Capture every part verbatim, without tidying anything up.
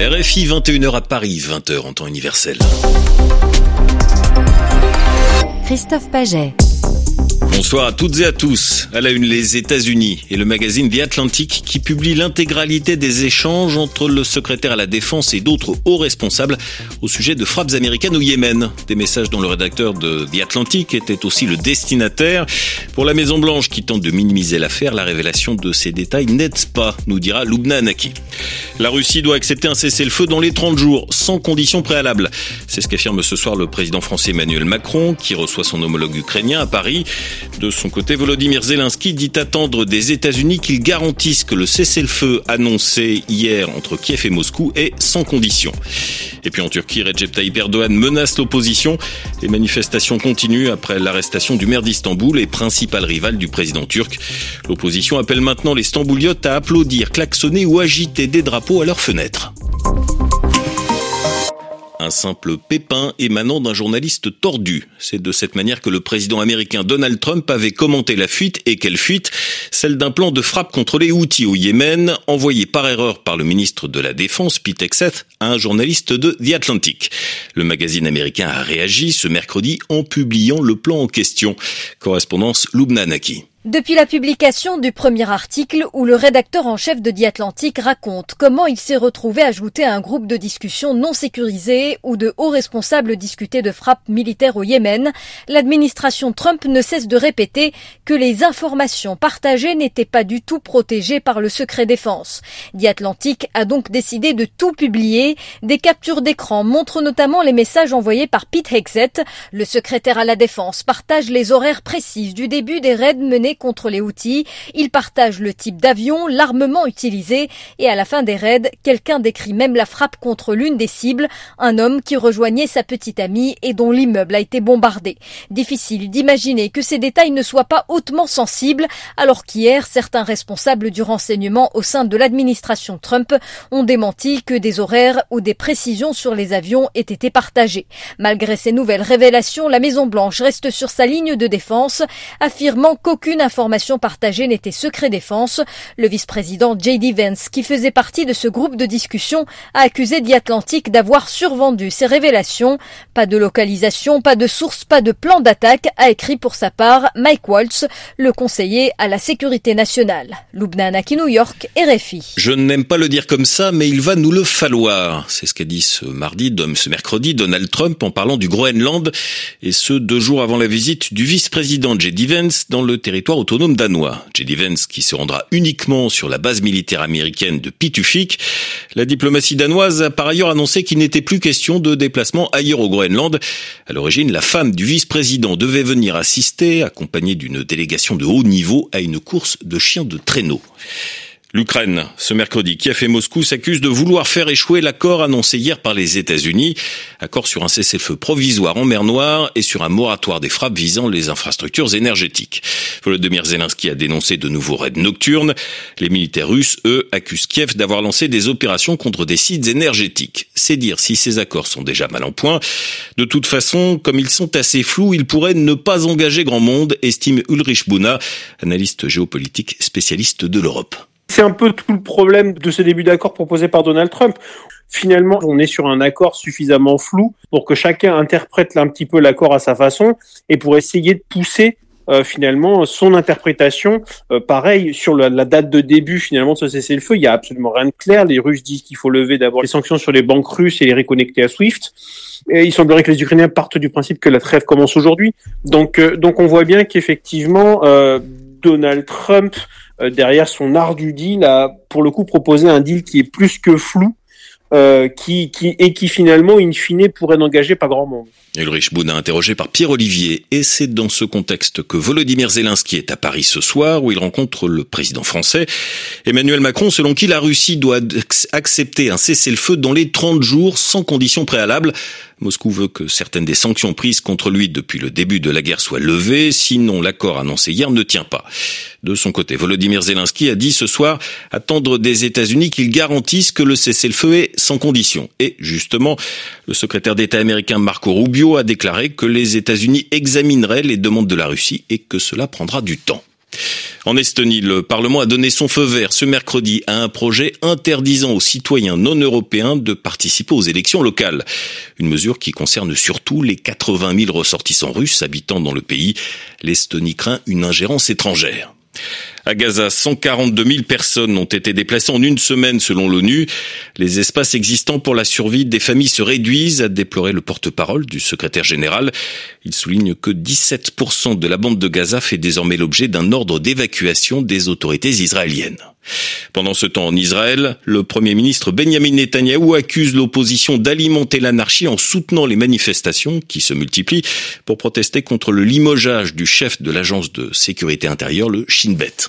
R F I, vingt et une heures à Paris, vingt heures en temps universel. Christophe Paget. Bonsoir à toutes et à tous. À la une, les États-Unis et le magazine The Atlantic qui publie l'intégralité des échanges entre le secrétaire à la Défense et d'autres hauts responsables au sujet de frappes américaines au Yémen. Des messages dont le rédacteur de The Atlantic était aussi le destinataire. Pour la Maison-Blanche qui tente de minimiser l'affaire, la révélation de ces détails n'aide pas, nous dira Lubna Hanaki. La Russie doit accepter un cessez-le-feu dans les trente jours, sans conditions préalables. C'est ce qu'affirme ce soir le président français Emmanuel Macron, qui reçoit son homologue ukrainien à Paris. De son côté, Volodymyr Zelensky dit attendre des États-Unis qu'ils garantissent que le cessez-le-feu annoncé hier entre Kiev et Moscou est sans condition. Et puis en Turquie, Recep Tayyip Erdogan menace l'opposition. Les manifestations continuent après l'arrestation du maire d'Istanbul et principal rival du président turc. L'opposition appelle maintenant les Stambouliotes à applaudir, klaxonner ou agiter des drapeaux à leurs fenêtres. Un simple pépin émanant d'un journaliste tordu. C'est de cette manière que le président américain Donald Trump avait commenté la fuite. Et quelle fuite ? Celle d'un plan de frappe contre les Houthis au Yémen, envoyé par erreur par le ministre de la Défense, Pete Hegseth, à un journaliste de The Atlantic. Le magazine américain a réagi ce mercredi en publiant le plan en question. Correspondance Lubna Hanaki. Depuis la publication du premier article où le rédacteur en chef de The Atlantic raconte comment il s'est retrouvé ajouté à un groupe de discussion non sécurisé où de hauts responsables discutaient de frappes militaires au Yémen, l'administration Trump ne cesse de répéter que les informations partagées n'étaient pas du tout protégées par le secret défense. The Atlantic a donc décidé de tout publier. Des captures d'écran montrent notamment les messages envoyés par Pete Hegseth. Le secrétaire à la Défense partage les horaires précis du début des raids menés contre les Houthis. Il partage le type d'avion, l'armement utilisé et à la fin des raids, quelqu'un décrit même la frappe contre l'une des cibles, un homme qui rejoignait sa petite amie et dont l'immeuble a été bombardé. Difficile d'imaginer que ces détails ne soient pas hautement sensibles, alors qu'hier, certains responsables du renseignement au sein de l'administration Trump ont démenti que des horaires ou des précisions sur les avions aient été partagées. Malgré ces nouvelles révélations, la Maison-Blanche reste sur sa ligne de défense, affirmant qu'aucune information partagée n'était secret défense. Le vice-président J D Vance, qui faisait partie de ce groupe de discussion, a accusé The Atlantic d'avoir survendu ces révélations. Pas de localisation, pas de source, pas de plan d'attaque, a écrit pour sa part Mike Waltz, le conseiller à la sécurité nationale. Lubna Hanaki, New York, R F I. Je n'aime pas le dire comme ça, mais il va nous le falloir. C'est ce qu'a dit ce mardi, ce mercredi, Donald Trump en parlant du Groenland, et ce deux jours avant la visite du vice-président J D Vance dans le territoire autonome danois. J D Vance qui se rendra uniquement sur la base militaire américaine de Pituffik. La diplomatie danoise a par ailleurs annoncé qu'il n'était plus question de déplacement ailleurs au Groenland. À l'origine, la femme du vice-président devait venir assister, accompagnée d'une délégation de haut niveau, à une course de chiens de traîneau. L'Ukraine, ce mercredi, Kiev et Moscou s'accusent de vouloir faire échouer l'accord annoncé hier par les États-Unis. Accord sur un cessez-le-feu provisoire en mer Noire et sur un moratoire des frappes visant les infrastructures énergétiques. Volodymyr Zelensky a dénoncé de nouveaux raids nocturnes. Les militaires russes, eux, accusent Kiev d'avoir lancé des opérations contre des sites énergétiques. C'est dire si ces accords sont déjà mal en point. De toute façon, comme ils sont assez flous, ils pourraient ne pas engager grand monde, estime Ulrich Buna, analyste géopolitique spécialiste de l'Europe. C'est un peu tout le problème de ce début d'accord proposé par Donald Trump. Finalement, on est sur un accord suffisamment flou pour que chacun interprète un petit peu l'accord à sa façon et pour essayer de pousser euh, finalement son interprétation. Euh, pareil, sur la, la date de début finalement de ce cessez-le-feu, il y a absolument rien de clair. Les Russes disent qu'il faut lever d'abord les sanctions sur les banques russes et les reconnecter à SWIFT. Et il semblerait que les Ukrainiens partent du principe que la trêve commence aujourd'hui. Donc, euh, donc on voit bien qu'effectivement, euh, Donald Trump, euh, derrière son art du deal, a pour le coup proposé un deal qui est plus que flou, euh, qui, qui, et qui finalement, in fine, pourrait n'engager pas grand monde. Ulrich Buna, interrogé par Pierre Olivier. Et c'est dans ce contexte que Volodymyr Zelensky est à Paris ce soir, où il rencontre le président français, Emmanuel Macron, selon qui la Russie doit accepter un cessez-le-feu dans les trente jours, sans conditions préalables. Moscou veut que certaines des sanctions prises contre lui depuis le début de la guerre soient levées, sinon l'accord annoncé hier ne tient pas. De son côté, Volodymyr Zelensky a dit ce soir attendre des États-Unis qu'ils garantissent que le cessez-le-feu est sans conditions. Et justement, le secrétaire d'État américain Marco Rubio a déclaré que les États-Unis examineraient les demandes de la Russie et que cela prendra du temps. En Estonie, le Parlement a donné son feu vert ce mercredi à un projet interdisant aux citoyens non européens de participer aux élections locales. Une mesure qui concerne surtout les quatre-vingt mille ressortissants russes habitant dans le pays. L'Estonie craint une ingérence étrangère. À Gaza, cent quarante-deux mille personnes ont été déplacées en une semaine selon l'ONU. Les espaces existants pour la survie des familles se réduisent, a déploré le porte-parole du secrétaire général. Il souligne que dix-sept pour cent de la bande de Gaza fait désormais l'objet d'un ordre d'évacuation des autorités israéliennes. Pendant ce temps en Israël, le Premier ministre Benjamin Netanyahou accuse l'opposition d'alimenter l'anarchie en soutenant les manifestations qui se multiplient pour protester contre le limogeage du chef de l'agence de sécurité intérieure, le Shin Bet.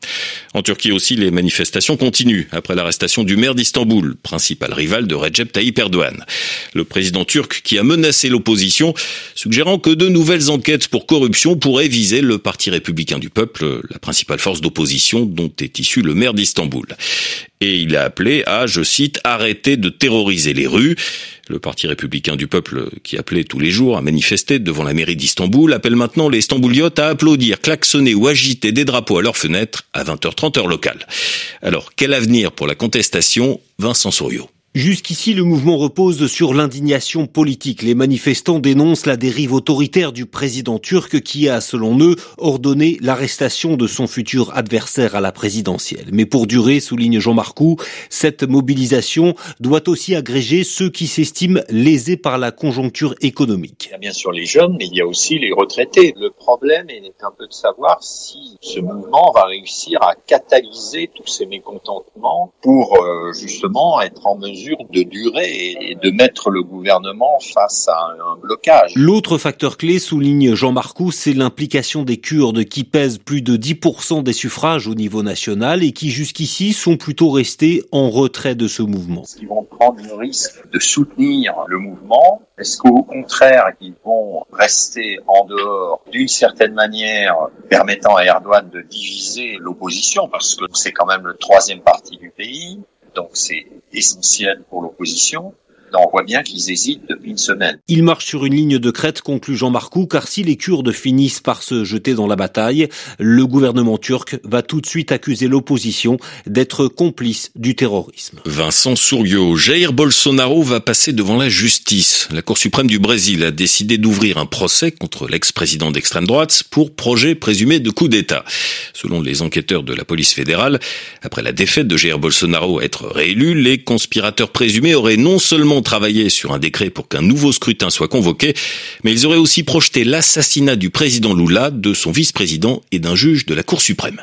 En Turquie aussi, les manifestations continuent après l'arrestation du maire d'Istanbul, principal rival de Recep Tayyip Erdogan. Le président turc qui a menacé l'opposition, suggérant que de nouvelles enquêtes pour corruption pourraient viser le Parti républicain du peuple, la principale force d'opposition dont est issu le maire d'Istanbul. Et il a appelé à, je cite, « arrêter de terroriser les rues ». Le Parti républicain du peuple, qui appelait tous les jours à manifester devant la mairie d'Istanbul, appelle maintenant les Stambouliotes à applaudir, klaxonner ou agiter des drapeaux à leurs fenêtres à vingt heures trente heure locale. Alors, quel avenir pour la contestation ? Vincent Souriau. Jusqu'ici, le mouvement repose sur l'indignation politique. Les manifestants dénoncent la dérive autoritaire du président turc qui a, selon eux, ordonné l'arrestation de son futur adversaire à la présidentielle. Mais pour durer, souligne Jean Marcoux, cette mobilisation doit aussi agréger ceux qui s'estiment lésés par la conjoncture économique. Il y a bien sûr les jeunes, mais il y a aussi les retraités. Le problème est un peu de savoir si ce mouvement va réussir à catalyser tous ces mécontentements pour euh, justement être en mesure de durer et de mettre le gouvernement face à un blocage. L'autre facteur clé, souligne Jean Marcoux, c'est l'implication des Kurdes qui pèsent plus de dix pour cent des suffrages au niveau national et qui jusqu'ici sont plutôt restés en retrait de ce mouvement. Est-ce qu'ils vont prendre le risque de soutenir le mouvement ? Est-ce qu'au contraire, ils vont rester en dehors d'une certaine manière, permettant à Erdogan de diviser l'opposition, parce que c'est quand même le troisième parti du pays, donc c'est essentiel pour l'opposition. On voit bien qu'ils hésitent depuis une semaine. Ils marchent sur une ligne de crête, conclut Jean Marcoux, car si les Kurdes finissent par se jeter dans la bataille, le gouvernement turc va tout de suite accuser l'opposition d'être complice du terrorisme. Vincent Souriau. Jair Bolsonaro va passer devant la justice. La Cour suprême du Brésil a décidé d'ouvrir un procès contre l'ex-président d'extrême droite pour projet présumé de coup d'État. Selon les enquêteurs de la police fédérale, après la défaite de Jair Bolsonaro à être réélu, les conspirateurs présumés auraient non seulement travaillé sur un décret pour qu'un nouveau scrutin soit convoqué, mais ils auraient aussi projeté l'assassinat du président Lula, de son vice-président et d'un juge de la Cour suprême.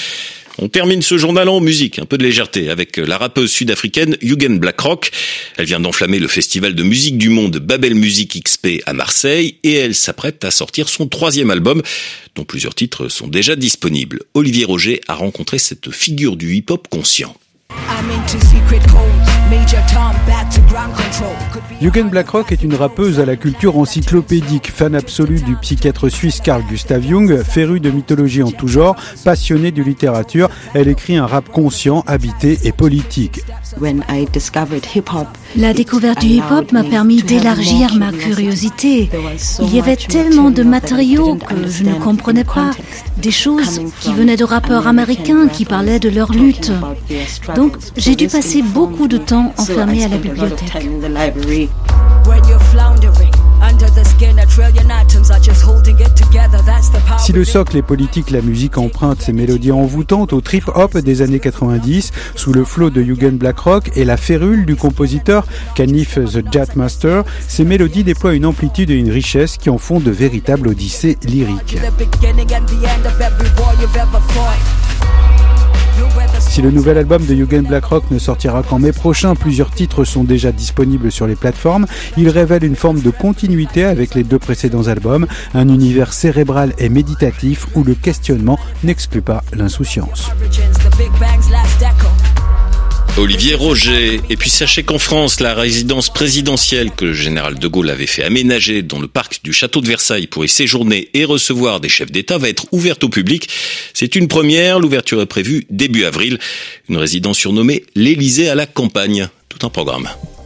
On termine ce journal en musique, un peu de légèreté, avec la rappeuse sud-africaine Eugen Blackrock. Elle vient d'enflammer le festival de musique du monde Babel Music X P à Marseille et elle s'apprête à sortir son troisième album, dont plusieurs titres sont déjà disponibles. Olivier Roger a rencontré cette figure du hip-hop conscient. Eugen Blackrock est une rappeuse à la culture encyclopédique, fan absolue du psychiatre suisse Carl Gustav Jung, férue de mythologie en tout genre, passionnée de littérature. Elle écrit un rap conscient, habité et politique. La découverte du hip-hop m'a permis d'élargir ma curiosité. Il y avait tellement de matériaux que je ne comprenais pas, des choses qui venaient de rappeurs américains qui parlaient de leur lutte. Donc j'ai dû passer beaucoup de temps enfermé à la bibliothèque. Si le socle est politique, la musique emprunte ses mélodies envoûtantes au trip-hop des années quatre-vingt-dix, sous le flot de Eugen Blackrock et la férule du compositeur Canif the Jatmaster. Ces mélodies déploient une amplitude et une richesse qui en font de véritables odyssées lyriques. Si le nouvel album de Eugen Blackrock ne sortira qu'en mai prochain, plusieurs titres sont déjà disponibles sur les plateformes. Il révèle une forme de continuité avec les deux précédents albums, un univers cérébral et méditatif où le questionnement n'exclut pas l'insouciance. Olivier Roger. Et puis sachez qu'en France, la résidence présidentielle que le général de Gaulle avait fait aménager dans le parc du château de Versailles pour y séjourner et recevoir des chefs d'État va être ouverte au public. C'est une première, l'ouverture est prévue début avril. Une résidence surnommée l'Élysée à la campagne. Tout un programme.